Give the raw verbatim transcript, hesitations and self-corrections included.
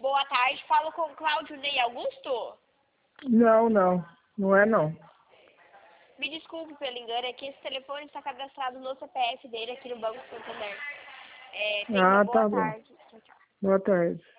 boa tarde. Falo com Cláudio Ney Augusto? Não, não. Não é, não. Me desculpe pelo engano, é que esse telefone está cadastrado no C P F dele aqui no Banco Santander. É, tenha Ah, uma boa tá bom. tarde. Tchau, tchau. Boa tarde.